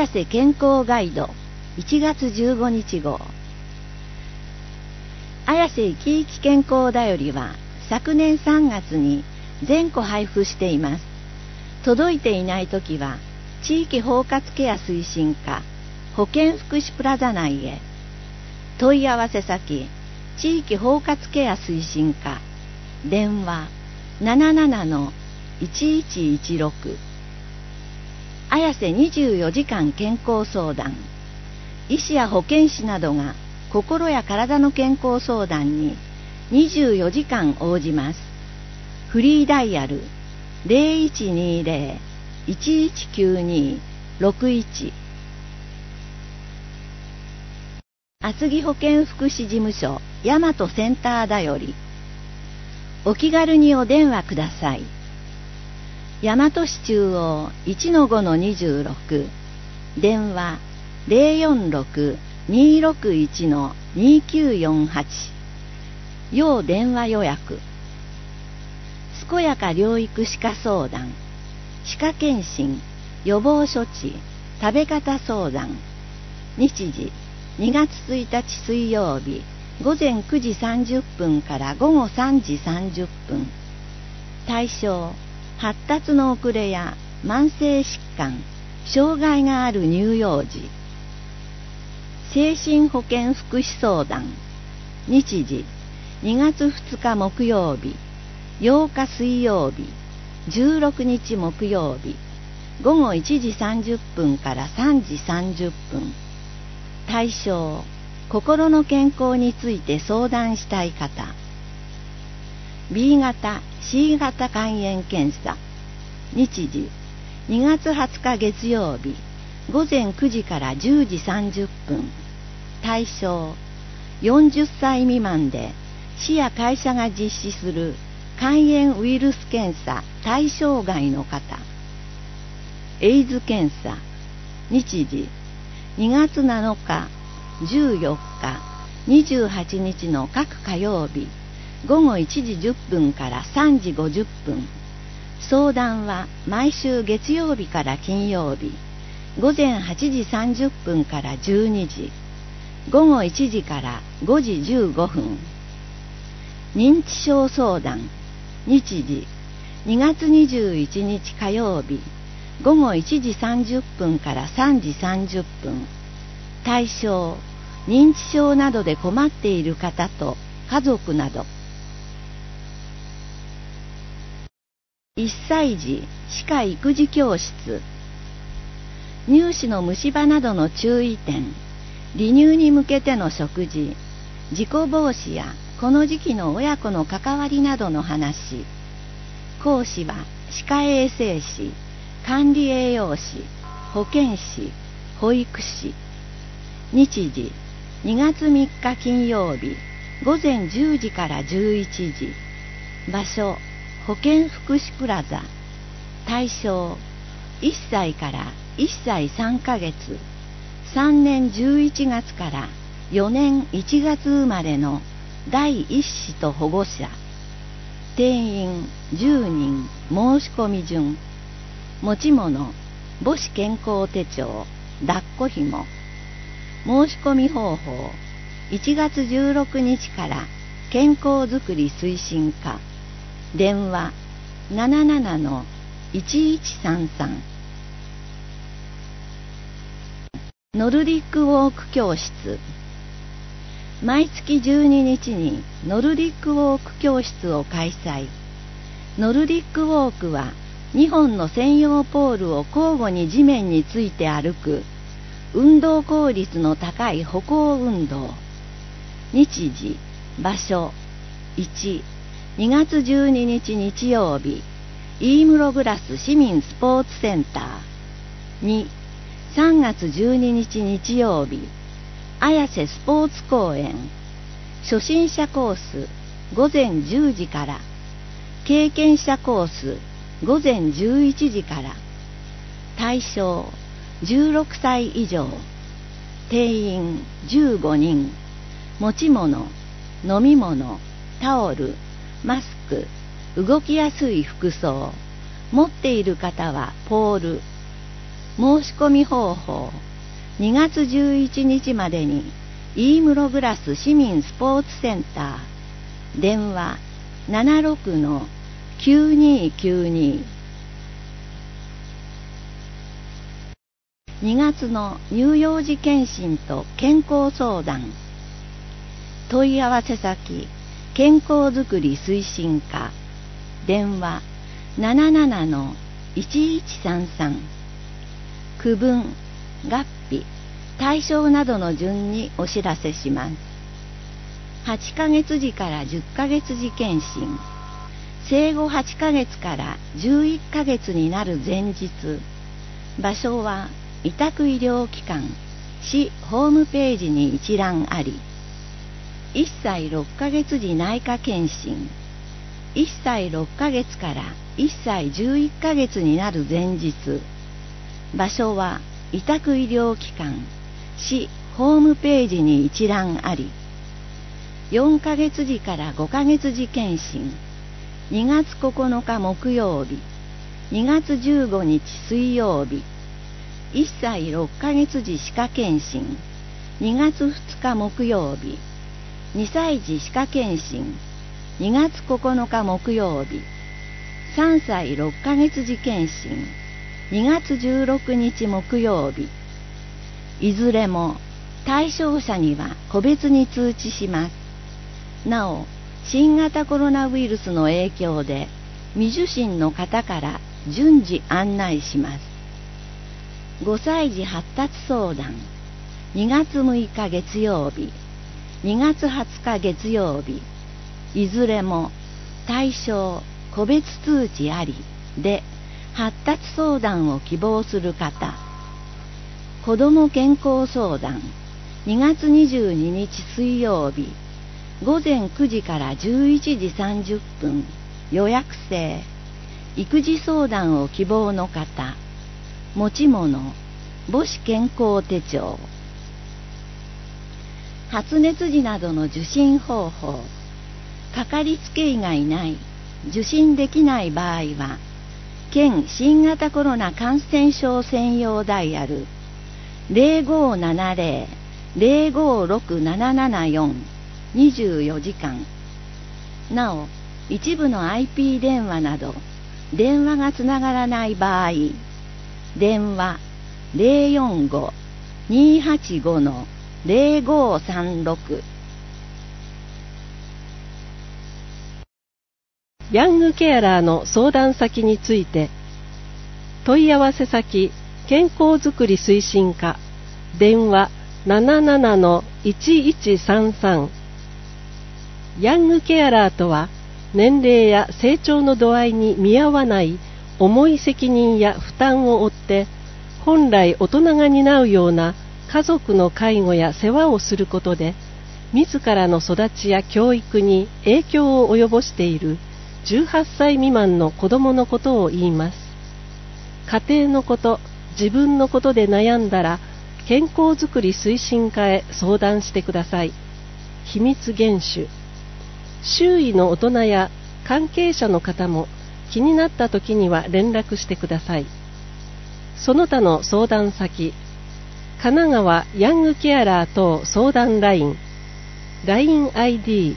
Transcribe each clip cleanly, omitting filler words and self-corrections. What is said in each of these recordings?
綾瀬健康ガイド1月15日号。綾瀬生き生き健康だよりは昨年3月に全個配布しています。届いていないときは地域包括ケア推進課保健福祉プラザ内へ。問い合わせ先地域包括ケア推進課、電話 77-1116。綾瀬24時間健康相談。医師や保健師などが心や体の健康相談に24時間応じます。フリーダイヤル 0120-1192-61。厚木保健福祉事務所大和センターだより。お気軽にお電話ください。大和市中央 1-5-26、電話 046-261-2948。要電話予約。健やか療育歯科相談、歯科検診、予防処置、食べ方相談。日時2月1日水曜日午前9時30分から午後3時30分。対象発達の遅れや慢性疾患、障害がある乳幼児。精神保健福祉相談。日時2月2日木曜日、8日水曜日、16日木曜日、午後1時30分から3時30分。対象心の健康について相談したい方。B 型、C 型肝炎検査。日時2月20日月曜日午前9時から10時30分。対象40歳未満で市や会社が実施する肝炎ウイルス検査対象外の方。エイズ検査。日時2月7日、14日、28日の各火曜日午後1時10分から3時50分。相談は毎週月曜日から金曜日午前8時30分から12時、午後1時から5時15分。認知症相談。日時2月21日火曜日午後1時30分から3時30分。対象認知症などで困っている方と家族など。1歳児歯科育児教室。乳歯の虫歯などの注意点、離乳に向けての食事、事故防止やこの時期の親子の関わりなどの話。講師は歯科衛生士、管理栄養士、保健師、保育士。日時2月3日金曜日午前10時から11時。場所保健福祉プラザ。対象1歳から1歳3ヶ月、3年11月から4年1月生まれの第一子と保護者。定員10人。申し込み順。持ち物母子健康手帳、抱っこひも。申し込み方法1月16日から健康づくり推進課。電話 77-1133。ノルディックウォーク教室。毎月12日にノルディックウォーク教室を開催。ノルディックウォークは2本の専用ポールを交互に地面について歩く運動効率の高い歩行運動。日時、場所1、2月12日日曜日、飯室グラス市民スポーツセンター。2、3月12日日曜日、綾瀬スポーツ公園。初心者コース午前10時から、経験者コース午前11時から。対象16歳以上。定員15人。持ち物飲み物、タオル、マスク、動きやすい服装。持っている方はポール。 申し込み方法。2月11日までに飯室グラス市民スポーツセンター。電話 76-9292。2月の乳幼児健診と健康相談。問い合わせ先、健康づくり推進課。電話 77-1133。区分、月日、対象などの順にお知らせします。8ヶ月時から10ヶ月時健診。生後8ヶ月から11ヶ月になる前日。場所は委託医療機関、市ホームページに一覧あり。1歳6ヶ月時内科検診。1歳6ヶ月から1歳11ヶ月になる前日。場所は委託医療機関、市ホームページに一覧あり。4ヶ月時から5ヶ月時検診。2月9日木曜日、2月15日水曜日。1歳6ヶ月時歯科検診。2月2日木曜日。2歳児歯科検診。2月9日木曜日。3歳6ヶ月時検診。2月16日木曜日。いずれも対象者には個別に通知します。なお、新型コロナウイルスの影響で未受診の方から順次案内します。5歳児発達相談。2月6日月曜日、2月20日月曜日。いずれも対象個別通知ありで発達相談を希望する方。子ども健康相談。2月22日水曜日、午前9時から11時30分。予約制。育児相談を希望の方。持ち物、母子健康手帳。発熱時などの受診方法。かかりつけ医がいない、受診できない場合は、県新型コロナ感染症専用ダイヤル 0570-056774 24時間。なお、一部の IP 電話など電話がつながらない場合、電話 045-285-0536。 ヤングケアラーの相談先について。問い合わせ先、健康づくり推進課。電話 77-1133。ヤングケアラーとは、年齢や成長の度合いに見合わない重い責任や負担を負って、本来大人が担うような家族の介護や世話をすることで、自らの育ちや教育に影響を及ぼしている18歳未満の子供のことを言います。家庭のこと、自分のことで悩んだら、健康づくり推進課へ相談してください。秘密厳守。周囲の大人や関係者の方も気になった時には連絡してください。その他の相談先、神奈川ヤングケアラー等相談ライン、LINE ID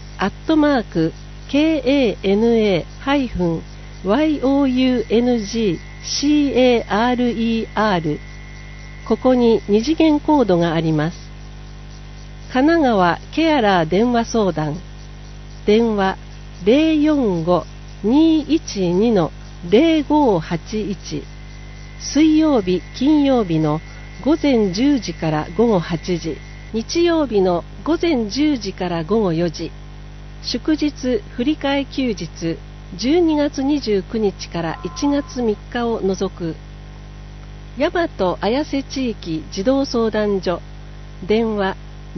@KANA-YOUNGCARER。 ここに二次元コードがあります。神奈川ケアラー電話相談。電話 045-212-0581。水曜日、金曜日の午前10時から午後8時、日曜日の午前10時から午後4時、祝日振り替え休日12月29日から1月3日を除く。大和綾瀬地域児童相談所。電話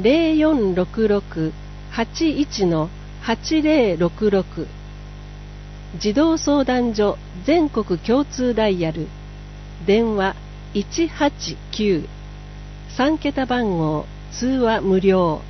0466-81-8066。児童相談所全国共通ダイヤル。電話189。3桁番号、通話無料。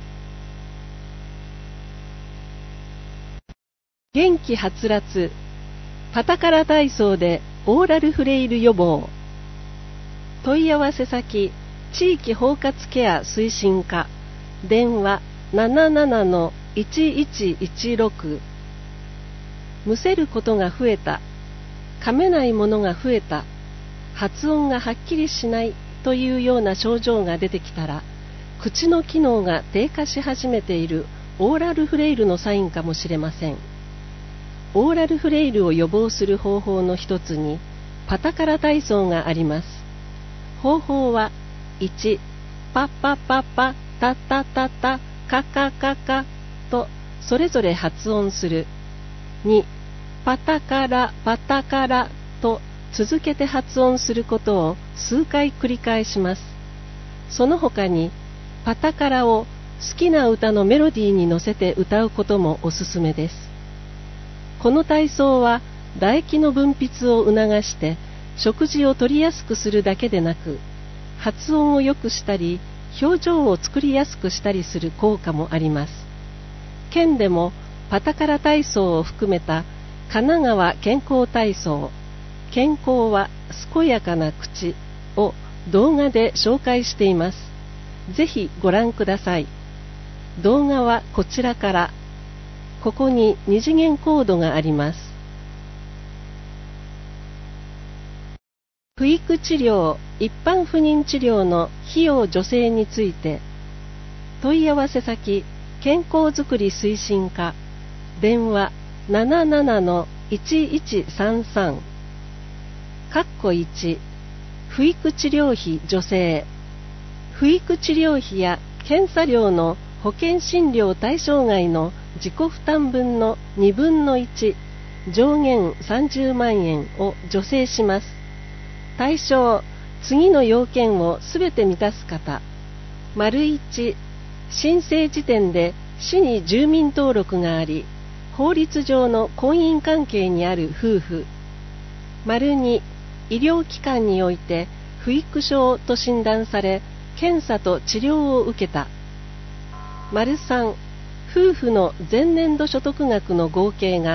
元気はつらつ、パタカラ体操でオーラルフレイル予防。 問い合わせ先、地域包括ケア推進課、電話 77-1116。むせることが増えた、噛めないものが増えた、発音がはっきりしないというような症状が出てきたら、口の機能が低下し始めているオーラルフレイルのサインかもしれません。オーラルフレイルを予防する方法の一つにパタカラ体操があります。方法は1、パッパッパッパ、タッタッタッタ、カカカカとそれぞれ発音する。2、パタカラパタカラと続けて発音することを数回繰り返します。その他にパタカラを好きな歌のメロディーに乗せて歌うこともおすすめです。この体操は唾液の分泌を促して食事を取りやすくするだけでなく、発音を良くしたり表情を作りやすくしたりする効果もあります。県でもパタカラ体操を含めた神奈川健康体操、健康は健やかな口を動画で紹介しています。ぜひご覧ください。動画はこちらから。ここに二次元コードがあります。不育治療、一般不妊治療の費用助成について、問い合わせ先、健康づくり推進課、電話 77-1133。1、不育治療費助成。不育治療費や検査料の保険診療対象外の自己負担分の2分の1、上限30万円を助成します。対象、次の要件をすべて満たす方。1、申請時点で市に住民登録があり、法律上の婚姻関係にある夫婦。2、医療機関において不育症と診断され、検査と治療を受けた。3、夫婦の前年度所得額の合計が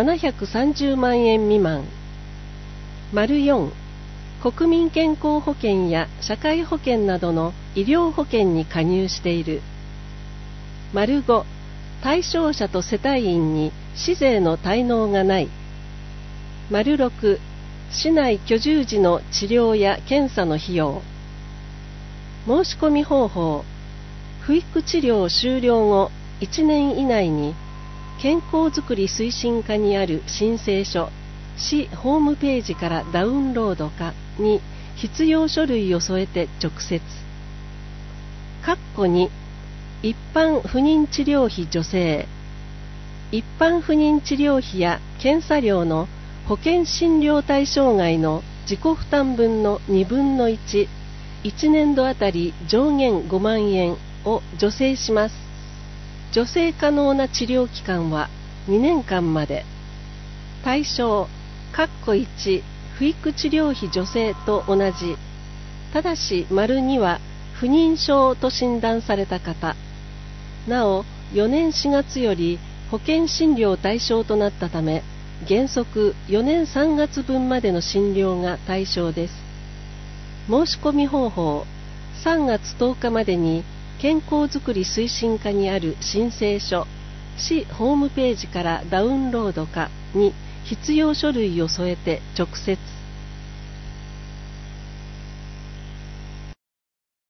730万円未満。4、国民健康保険や社会保険などの医療保険に加入している。5、対象者と世帯員に市税の滞納がない。6、市内居住時の治療や検査の費用。申し込み方法。不育治療終了後1年以内に健康づくり推進課にある申請書、市ホームページからダウンロードかに必要書類を添えて直接。2、一般不妊治療費助成。一般不妊治療費や検査料の保険診療対象外の自己負担分の2分の1、1年度あたり上限5万円を助成します。助成可能な治療期間は2年間まで。対象、1、不育治療費助成と同じ。ただし、2は不妊症と診断された方。なお、4年4月より保険診療対象となったため、原則4年3月分までの診療が対象です。申し込み方法、3月10日までに健康づくり推進課にある申請書、市ホームページからダウンロードかに必要書類を添えて直接。